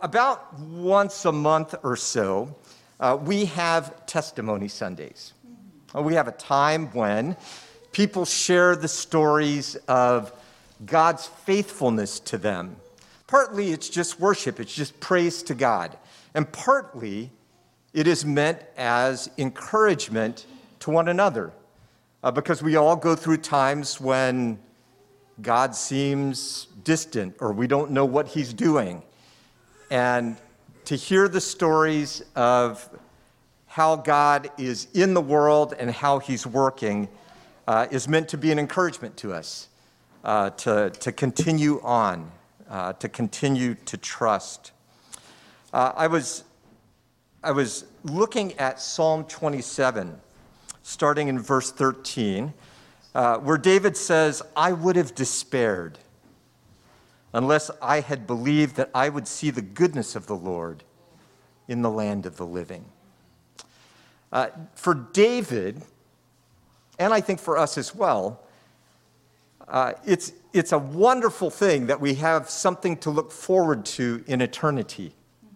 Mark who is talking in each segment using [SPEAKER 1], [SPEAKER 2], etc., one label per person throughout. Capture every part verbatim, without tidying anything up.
[SPEAKER 1] About once a month or so, uh, we have Testimony Sundays. Uh, we have a time when people share the stories of God's faithfulness to them. Partly it's just worship, it's just praise to God. And partly it is meant as encouragement to one another. Uh, because we all go through times when God seems distant or we don't know what he's doing. And to hear the stories of how God is in the world and how he's working uh, is meant to be an encouragement to us, uh, to, to continue on, uh, to continue to trust. Uh, I was, I was looking at Psalm twenty-seven, starting in verse thirteen, uh, where David says, "I would have despaired unless I had believed that I would see the goodness of the Lord in the land of the living." Uh, for David, and I think for us as well, uh, it's, it's a wonderful thing that we have something to look forward to in eternity.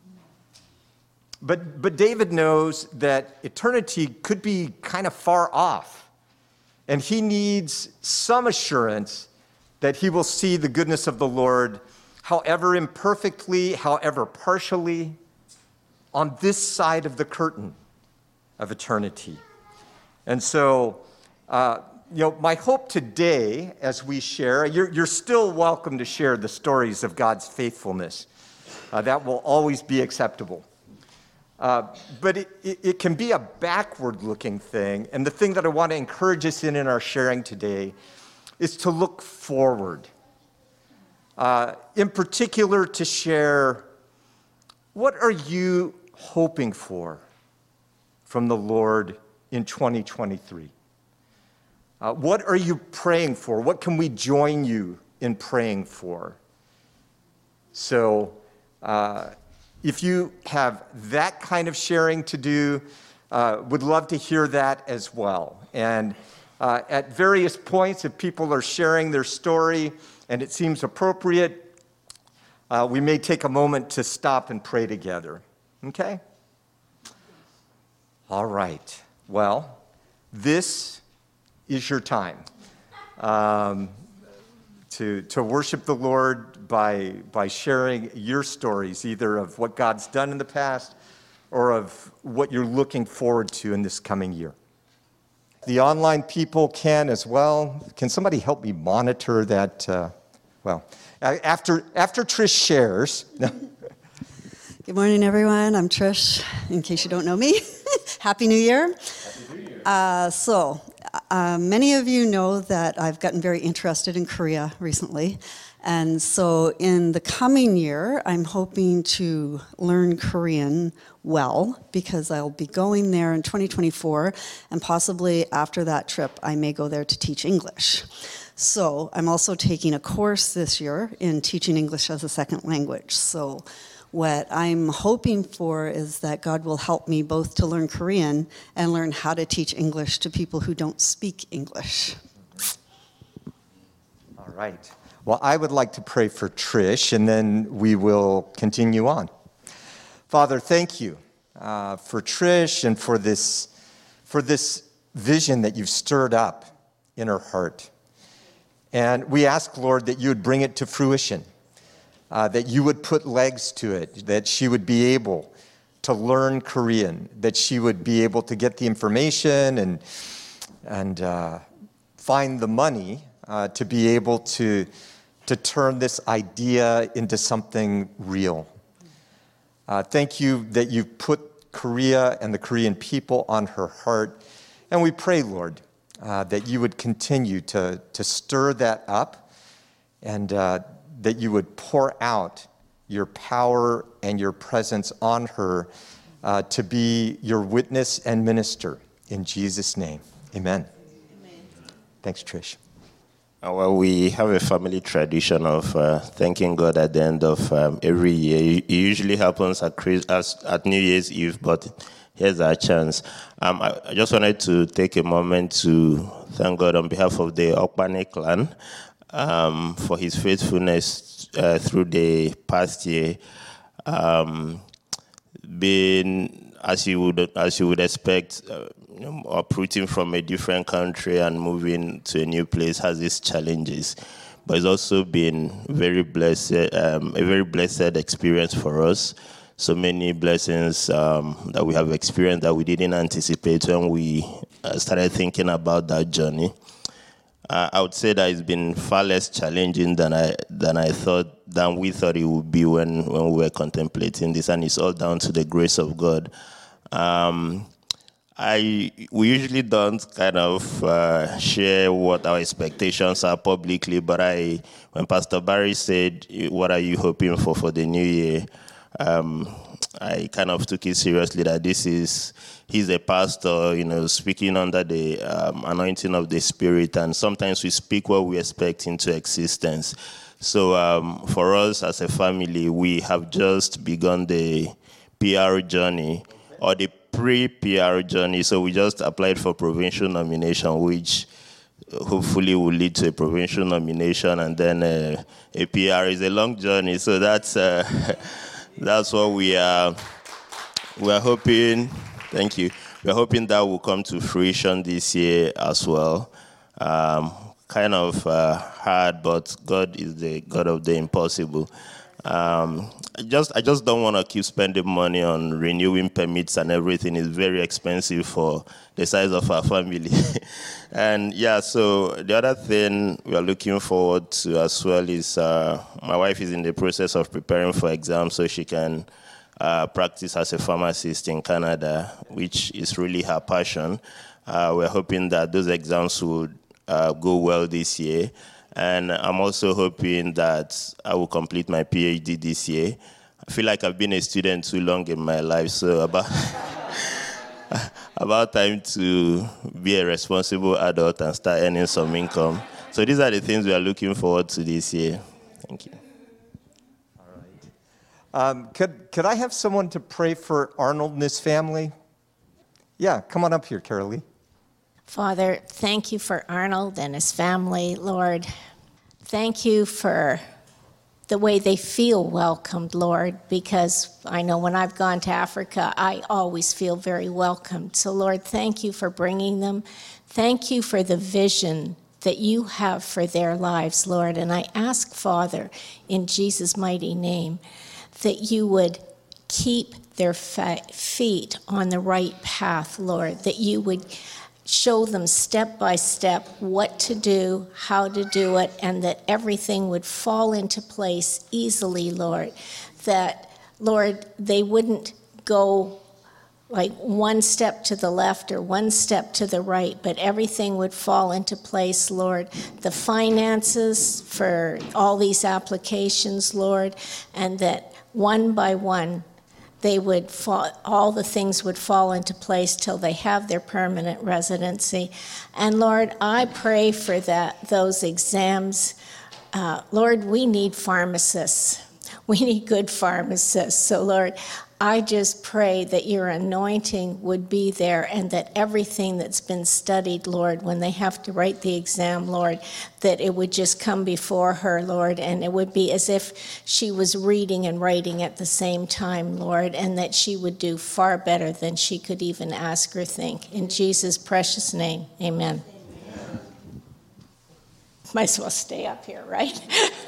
[SPEAKER 1] But, but David knows that eternity could be kind of far off, and he needs some assurance that he will see the goodness of the Lord, however imperfectly, however partially, on this side of the curtain of eternity. And so, uh, you know, my hope today as we share, you're, you're still welcome to share the stories of God's faithfulness. Uh, that will always be acceptable. Uh, but it, it, it can be a backward-looking thing, and the thing that I want to encourage us in in our sharing today is to look forward. Uh, in particular, to share, what are you hoping for from the Lord in twenty twenty-three? Uh, what are you praying for? What can we join you in praying for? So, uh, if you have that kind of sharing to do, uh, would love to hear that as well. And uh, at various points, if people are sharing their story and it seems appropriate, uh, we may take a moment to stop and pray together. Okay? All right. Well, this is your time um, to, to worship the Lord by, by sharing your stories, either of what God's done in the past or of what you're looking forward to in this coming year. The online people can as well. Can somebody help me monitor that? Uh, well, after, after Trish shares.
[SPEAKER 2] Good morning, everyone. I'm Trish, in case you don't know me. Happy New Year.
[SPEAKER 1] Happy New Year.
[SPEAKER 2] Uh, so, uh, many of you know that I've gotten very interested in Korea recently. And so in the coming year, I'm hoping to learn Korean well, because I'll be going there in twenty twenty-four, and possibly after that trip, I may go there to teach English. So I'm also taking a course this year in teaching English as a second language. So what I'm hoping for is that God will help me both to learn Korean and learn how to teach English to people who don't speak English.
[SPEAKER 1] All right. Well, I would like to pray for Trish, and then we will continue on. Father, thank you uh, for Trish and for this, for this vision that you've stirred up in her heart. And we ask, Lord, that you would bring it to fruition, uh, that you would put legs to it, that she would be able to learn Korean, that she would be able to get the information and, and uh, find the money uh, to be able to to turn this idea into something real. Uh, thank you that you've put Korea and the Korean people on her heart. And we pray, Lord, uh, that you would continue to, to stir that up, and uh, that you would pour out your power and your presence on her uh, to be your witness and minister. In Jesus' name, amen. Amen. Thanks, Trish.
[SPEAKER 3] Uh, well, we have a family tradition of uh, thanking God at the end of um, every year. It usually happens at, Christ, at New Year's Eve, but here's our chance. Um, I, I just wanted to take a moment to thank God on behalf of the Okpane clan um, for his faithfulness uh, through the past year. Um, being, as you would as you would expect, uh, you know, uprooting from a different country and moving to a new place has its challenges, but it's also been very blessed, um, a very blessed experience for us. So many blessings um, that we have experienced that we didn't anticipate when we uh, started thinking about that journey. Uh, I would say that it's been far less challenging than I than I thought than we thought it would be when, when we were contemplating this, and it's all down to the grace of God. Um, I we usually don't kind of uh, share what our expectations are publicly, but I when Pastor Barry said, "What are you hoping for for the new year?" Um, I kind of took it seriously that this is, he's a pastor, you know, speaking under the um, anointing of the Spirit, and sometimes we speak what we expect into existence. So um, for us as a family, we have just begun the P R journey, or the pre-P R journey. So we just applied for provincial nomination, which hopefully will lead to a provincial nomination, and then uh, a P R is a long journey. So that's... Uh, That's what we are, we are hoping, thank you, we are hoping that will come to fruition this year as well. Um, kind of uh, hard, but God is the God of the impossible. Um, I just I just don't want to keep spending money on renewing permits and everything. It's very expensive for the size of our family. And yeah, so the other thing we are looking forward to as well is uh, my wife is in the process of preparing for exams so she can uh, practice as a pharmacist in Canada, which is really her passion. Uh, we're hoping that those exams would uh, go well this year. And I'm also hoping that I will complete my PhD this year. I feel like I've been a student too long in my life, so about about time to be a responsible adult and start earning some income. So these are the things we are looking forward to this year. Thank you.
[SPEAKER 1] All right. Um, could, could I have someone to pray for Arnold and his family? Yeah, come on up here, Carolee.
[SPEAKER 4] Father, thank you for Arnold and his family, Lord. Thank you for the way they feel welcomed, Lord, because I know when I've gone to Africa, I always feel very welcomed. So, Lord, thank you for bringing them. Thank you for the vision that you have for their lives, Lord. And I ask, Father, in Jesus' mighty name, that you would keep their feet on the right path, Lord, that you would show them step by step what to do, how to do it, and that everything would fall into place easily, Lord. That, Lord, they wouldn't go like one step to the left or one step to the right, but everything would fall into place, Lord. The finances for all these applications, Lord, and that one by one, they would fall, all the things would fall into place till they have their permanent residency. And Lord, I pray for that, those exams. Uh, Lord, we need pharmacists. We need good pharmacists. So Lord, I just pray that your anointing would be there and that everything that's been studied, Lord, when they have to write the exam, Lord, that it would just come before her, Lord, and it would be as if she was reading and writing at the same time, Lord, and that she would do far better than she could even ask or think. In Jesus' precious name, amen. Amen. Might as well stay up here, right?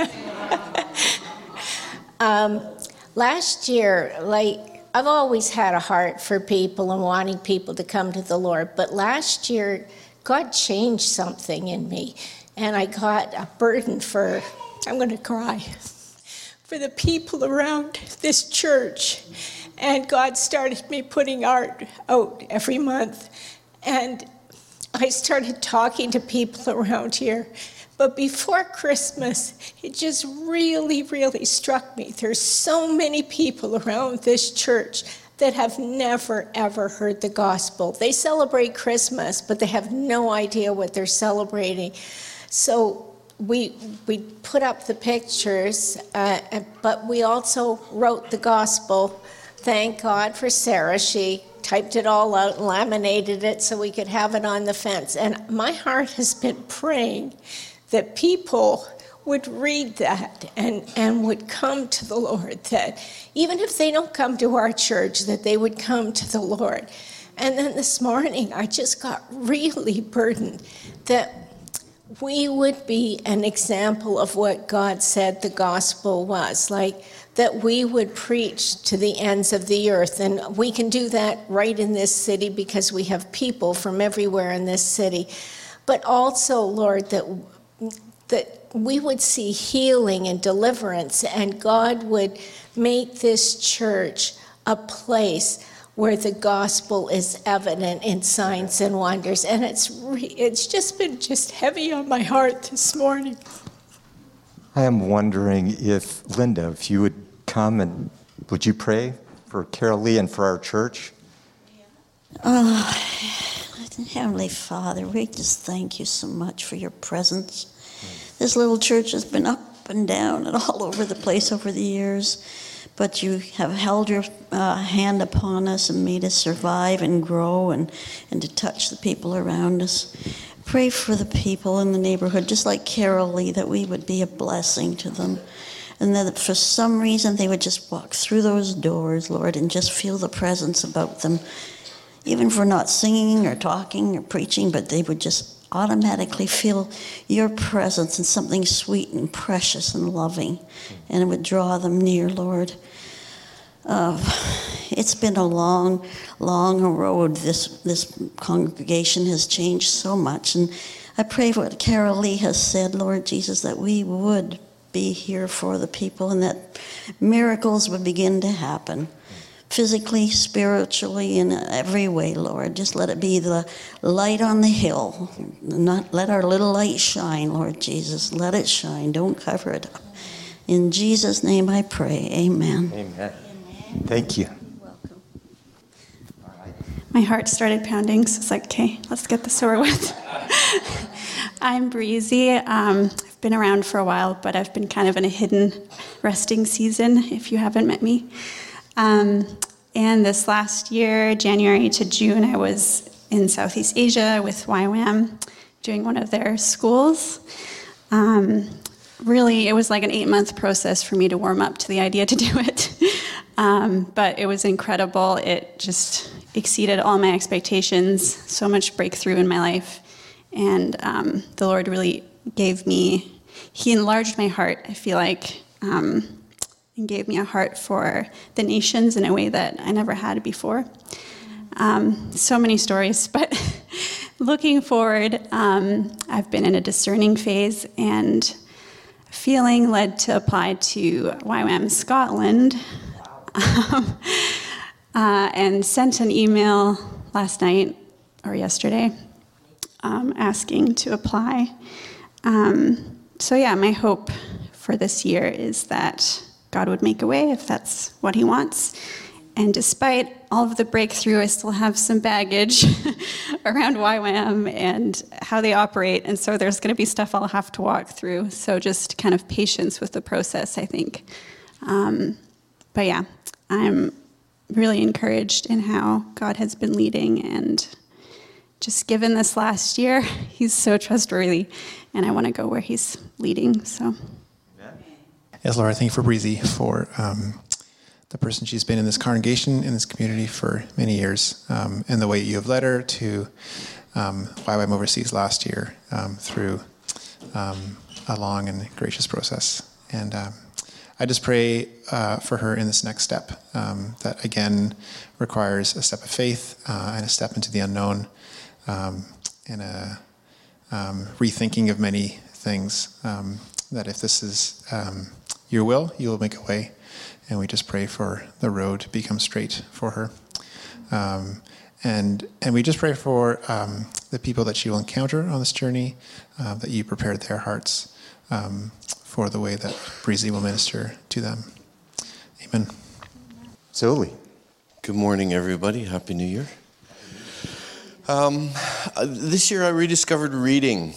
[SPEAKER 4] um, Last year, like, I've always had a heart for people and wanting people to come to the Lord, but last year, God changed something in me, and I got a burden for, I'm going to cry, for the people around this church, and God started me putting art out every month, and I started talking to people around here. But before Christmas, it just really, really struck me. There's so many people around this church that have never, ever heard the gospel. They celebrate Christmas, but they have no idea what they're celebrating. So we we put up the pictures, uh, but we also wrote the gospel. Thank God for Sarah. She typed it all out and laminated it so we could have it on the fence. And my heart has been praying that people would read that and, and would come to the Lord, that even if they don't come to our church, that they would come to the Lord. And then this morning, I just got really burdened that we would be an example of what God said the gospel was, like that we would preach to the ends of the earth. And we can do that right in this city because we have people from everywhere in this city. But also, Lord, that that we would see healing and deliverance, and God would make this church a place where the gospel is evident in signs and wonders. And it's re- it's just been just heavy on my heart this morning.
[SPEAKER 1] I am wondering if, Linda, if you would come and would you pray for Carol Lee and for our church?
[SPEAKER 5] Oh, Heavenly Father, we just thank you so much for your presence. This little church has been up and down and all over the place over the years, but you have held your uh, hand upon us and made us survive and grow and, and to touch the people around us. Pray for the people in the neighborhood, just like Carol Lee, that we would be a blessing to them. And that for some reason they would just walk through those doors, Lord, and just feel the presence about them. Even for not singing or talking or preaching, but they would just automatically feel your presence and something sweet and precious and loving. And it would draw them near, Lord. Uh, it's been a long, long road. This this congregation has changed so much. And I pray for what Carol Lee has said, Lord Jesus, that we would be here for the people and that miracles would begin to happen. Physically, spiritually, in every way, Lord. Just let it be the light on the hill. Not let our little light shine, Lord Jesus. Let it shine. Don't cover it up. In Jesus' name I pray. Amen.
[SPEAKER 1] Amen. Amen. Thank you.
[SPEAKER 5] Welcome.
[SPEAKER 6] My heart started pounding, so it's like, okay, let's get this over with. I'm Breezy. Um, I've been around for a while, but I've been kind of in a hidden resting season, if you haven't met me. Um, and this last year, January to June, I was in Southeast Asia with Y WAM doing one of their schools. Um, really, it was like an eight-month process for me to warm up to the idea to do it. um, but it was incredible. It just exceeded all my expectations, so much breakthrough in my life. And um, the Lord really gave me, he enlarged my heart, I feel like, um, and gave me a heart for the nations in a way that I never had before. Um, so many stories, but looking forward, um, I've been in a discerning phase and feeling led to apply to Y WAM Scotland, um, uh, and sent an email last night or yesterday um, asking to apply. Um, so yeah, my hope for this year is that God would make a way if that's what he wants. And despite all of the breakthrough, I still have some baggage around Y WAM and how they operate. And so there's going to be stuff I'll have to walk through. So just kind of patience with the process, I think. Um, but yeah, I'm really encouraged in how God has been leading. And just given this last year, he's so trustworthy. And I want to go where he's leading, so...
[SPEAKER 7] Yes, Laura, thank you for Breezy, for um, the person she's been in this congregation, in this community for many years, um, and the way you have led her to um, Y WAM Overseas last year um, through um, a long and gracious process. And um, I just pray uh, for her in this next step um, that, again, requires a step of faith uh, and a step into the unknown um, and a um, rethinking of many things, um, that if this is... Um, your will, you will make a way. And we just pray for the road to become straight for her. Um, and and we just pray for um, the people that she will encounter on this journey, uh, that you prepared their hearts um, for the way that Breezy will minister to them. Amen.
[SPEAKER 1] Zoli.
[SPEAKER 8] Good morning, everybody. Happy New Year. Um, uh, this year I rediscovered reading.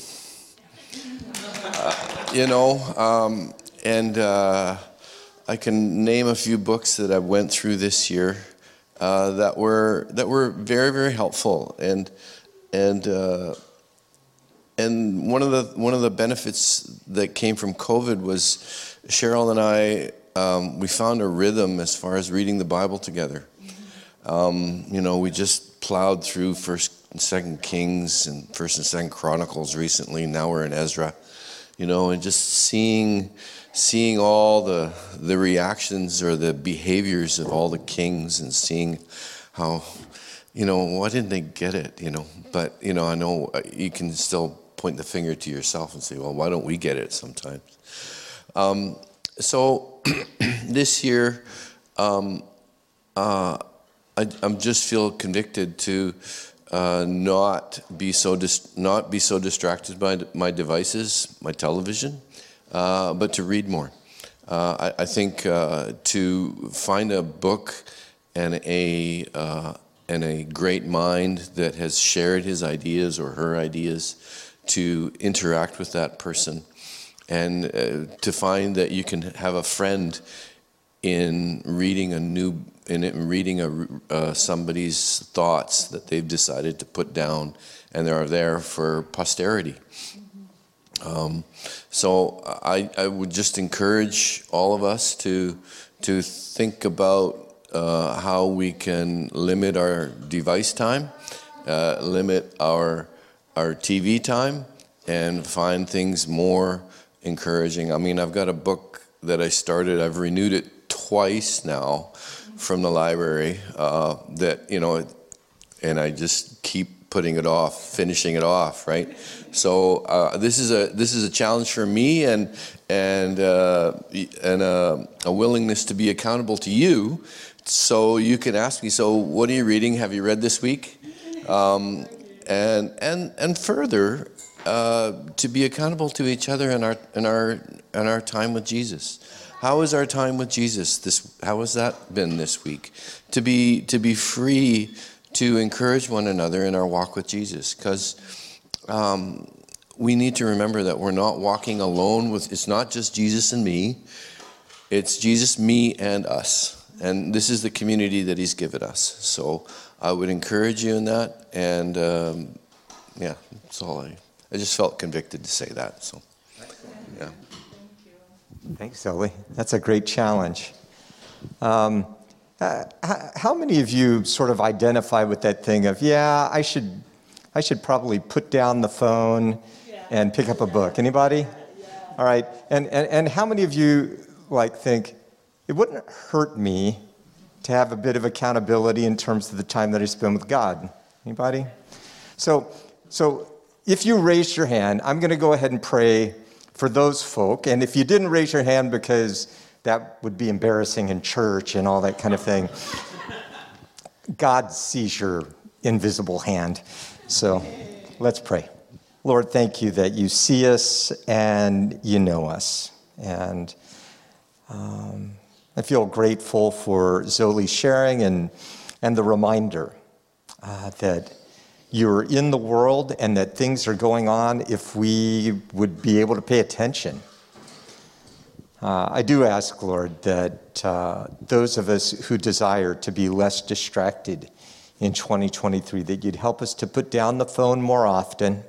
[SPEAKER 8] Uh, you know, um, And uh, I can name a few books that I went through this year uh, that were that were very, very helpful and and uh, and one of the one of the benefits that came from COVID was Cheryl and I, um, we found a rhythm as far as reading the Bible together. Um, you know, we just plowed through First and Second Kings and First and Second Chronicles recently. Now we're in Ezra. You know, and just seeing seeing all the the reactions or the behaviors of all the kings, and seeing how, you know, why didn't they get it? You know, but you know, I know you can still point the finger to yourself and say, well, why don't we get it sometimes? Um, so this year, um, uh, I I'm just feel convicted to uh, not be so dis- not be so distracted by my devices, my television, uh, but to read more. Uh, I, I think uh, to find a book and a uh, and a great mind that has shared his ideas or her ideas, to interact with that person, and uh, to find that you can have a friend in reading a new in reading a, uh, somebody's thoughts that they've decided to put down, and they are there for posterity. Um, so I, I would just encourage all of us to to think about uh, how we can limit our device time, uh, limit our our T V time, and find things more encouraging. I mean, I've got a book that I started. I've renewed it twice now from the library. Uh, that you know, and I just keep putting it off, finishing it off, right? So uh, this is a this is a challenge for me, and and uh, and uh, a willingness to be accountable to you. So you can ask me, so what are you reading? Have you read this week? Um, and and and further, uh, to be accountable to each other in our in our in our time with Jesus. How is our time with Jesus this? How has that been this week? To be to be free to encourage one another in our walk with Jesus, because um, we need to remember that we're not walking alone. With it's not just Jesus and me; it's Jesus, me, and us. And this is the community that He's given us. So I would encourage you in that. And um, yeah, that's all I. I just felt convicted to say that. So yeah.
[SPEAKER 1] Thanks, Zoe. That's a great challenge. Um, uh, how many of you sort of identify with that thing of, yeah, I should, I should probably put down the phone and pick up a book? Anybody? All right. And, and and how many of you like think it wouldn't hurt me to have a bit of accountability in terms of the time that I spend with God? Anybody? So so if you raised your hand, I'm going to go ahead and pray for those folk. And if you didn't raise your hand because that would be embarrassing in church and all that kind of thing, God sees your invisible hand. So let's pray. Lord, thank you that you see us and you know us. And um, I feel grateful for Zoe sharing and, and the reminder uh, that you're in the world and that things are going on if we would be able to pay attention. Uh, I do ask, Lord, that uh, those of us who desire to be less distracted in twenty twenty-three, that you'd help us to put down the phone more often,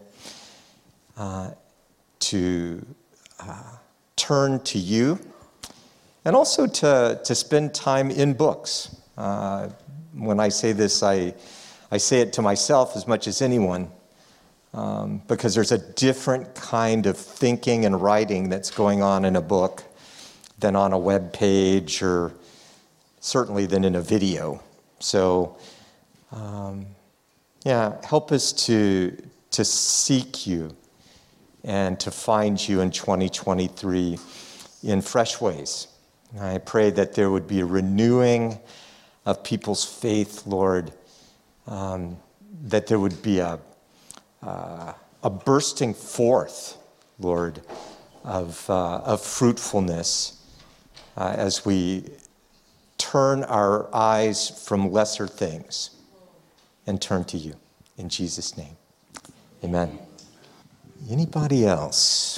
[SPEAKER 1] uh, to uh, turn to you, and also to, to spend time in books. Uh, when I say this, I, I say it to myself as much as anyone, um, because there's a different kind of thinking and writing that's going on in a book than on a web page, or certainly than in a video. So, um, yeah, help us to to seek you and to find you in twenty twenty-three in fresh ways. And I pray that there would be a renewing of people's faith, Lord, um, that there would be a, uh, a bursting forth, Lord, of, uh, of fruitfulness uh, as we turn our eyes from lesser things and turn to you. In Jesus' name, amen. Anybody else?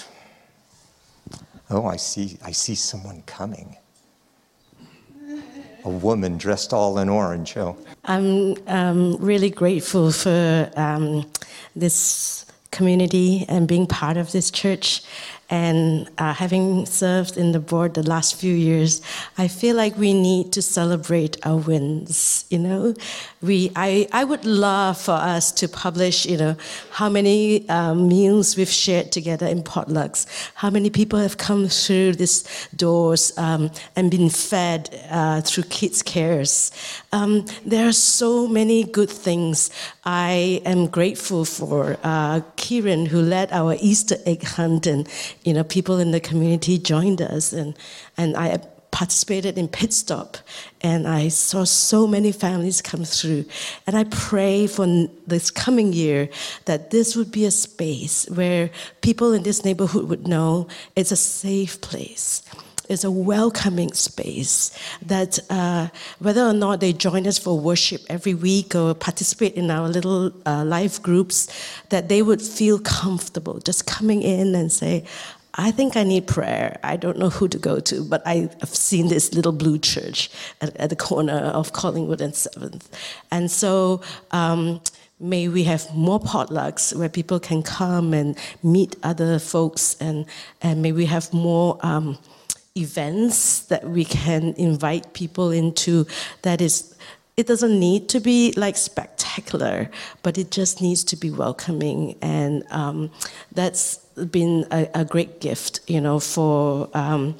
[SPEAKER 1] Oh, I see, I see someone coming. A woman dressed all in orange. Oh.
[SPEAKER 9] I'm um, really grateful for um, this community and being part of this church. And uh, having served in the board the last few years, I feel like we need to celebrate our wins. You know, we I I would love for us to publish, you know, how many uh, meals we've shared together in potlucks, how many people have come through these doors um, and been fed uh, through kids' cares. Um, there are so many good things. I am grateful for uh, Kieran, who led our Easter egg hunt, and you know, people in the community joined us, and and I participated in Pit Stop, and I saw so many families come through. And I pray for this coming year that this would be a space where people in this neighborhood would know it's a safe place. It's a welcoming space that uh, whether or not they join us for worship every week or participate in our little uh, life groups, that they would feel comfortable just coming in and say, I think I need prayer. I don't know who to go to, but I've seen this little blue church at, at the corner of Collingwood and seventh. And so um, may we have more potlucks where people can come and meet other folks, and, and may we have more um, events that we can invite people into. That is, it doesn't need to be like spectacular, but it just needs to be welcoming. And um, that's been a, a great gift, you know, for um,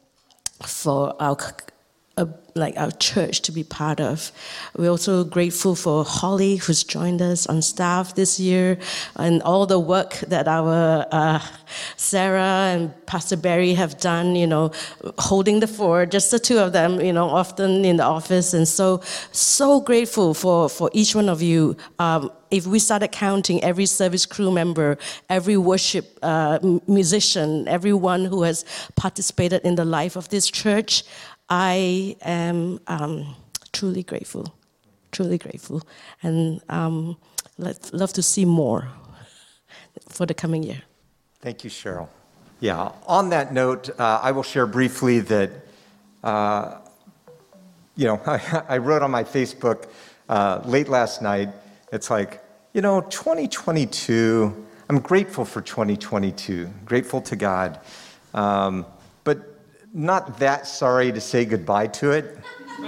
[SPEAKER 9] for our uh, like our church to be part of. We're also grateful for Holly, who's joined us on staff this year, and all the work that our uh, Sarah and Pastor Barry have done, you know, holding the fort, just the two of them, you know, often in the office. And so, so grateful for, for each one of you. Um, if we started counting every service crew member, every worship uh, musician, everyone who has participated in the life of this church, I am um, truly grateful, truly grateful, and um, I'd love to see more for the coming year.
[SPEAKER 1] Thank you, Cheryl. Yeah, on that note, uh, I will share briefly that, uh, you know, I, I wrote on my Facebook uh, late last night, it's like, you know, twenty twenty-two, I'm grateful for twenty twenty-two, grateful to God, um, but not that sorry to say goodbye to it.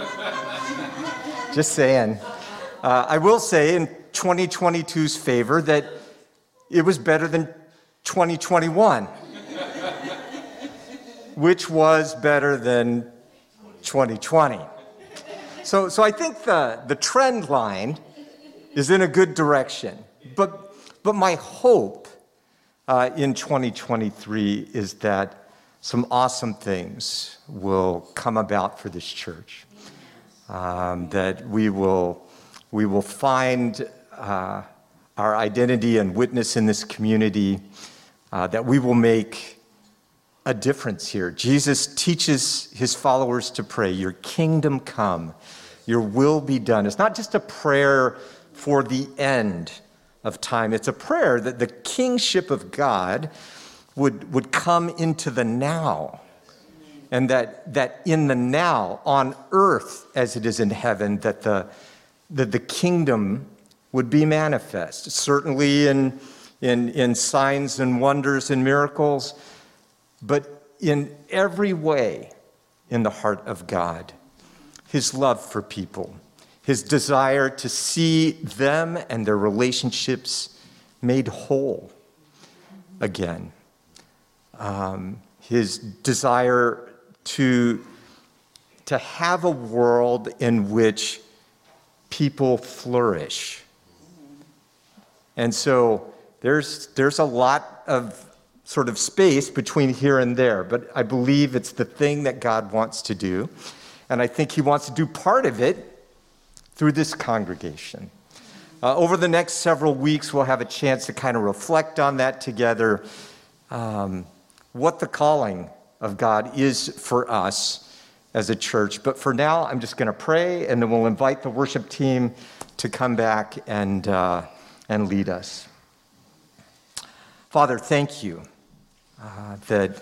[SPEAKER 1] Just saying. Uh, I will say in twenty twenty-two's favor that it was better than twenty twenty-one, which was better than twenty twenty. So, so I think the, the trend line is in a good direction. But, but my hope uh, in twenty twenty-three is that some awesome things will come about for this church. Um, that we will, we will find uh, our identity and witness in this community, uh, that we will make a difference here. Jesus teaches his followers to pray, your kingdom come, your will be done. It's not just a prayer for the end of time. It's a prayer that the kingship of God would, would come into the now. And that, that in the now, on earth as it is in heaven, that the, that the kingdom would be manifest. Certainly in, in, in signs and wonders and miracles, but in every way in the heart of God. His love for people, his desire to see them and their relationships made whole again. Um, his desire to, to have a world in which people flourish. And so there's, there's a lot of sort of space between here and there, but I believe it's the thing that God wants to do. And I think he wants to do part of it through this congregation. Uh, over the next several weeks, we'll have a chance to kind of reflect on that together, um, what the calling of God is for us as a church. But for now, I'm just going to pray, and then we'll invite the worship team to come back and, uh, and lead us. Father, thank you uh, that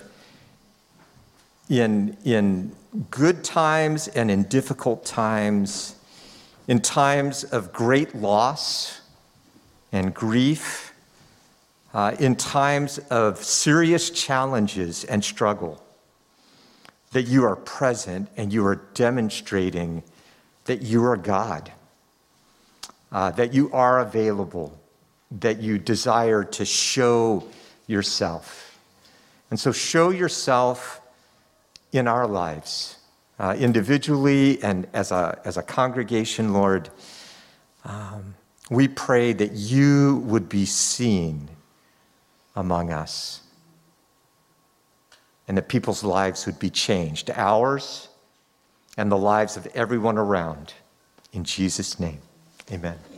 [SPEAKER 1] in, in good times and in difficult times, in times of great loss and grief, uh, in times of serious challenges and struggle, that you are present and you are demonstrating that you are God, uh, that you are available, that you desire to show yourself. And so show yourself in our lives, uh, individually and as a, as a congregation, Lord. Um, we pray that you would be seen among us and that people's lives would be changed, ours and the lives of everyone around. In Jesus' name, amen.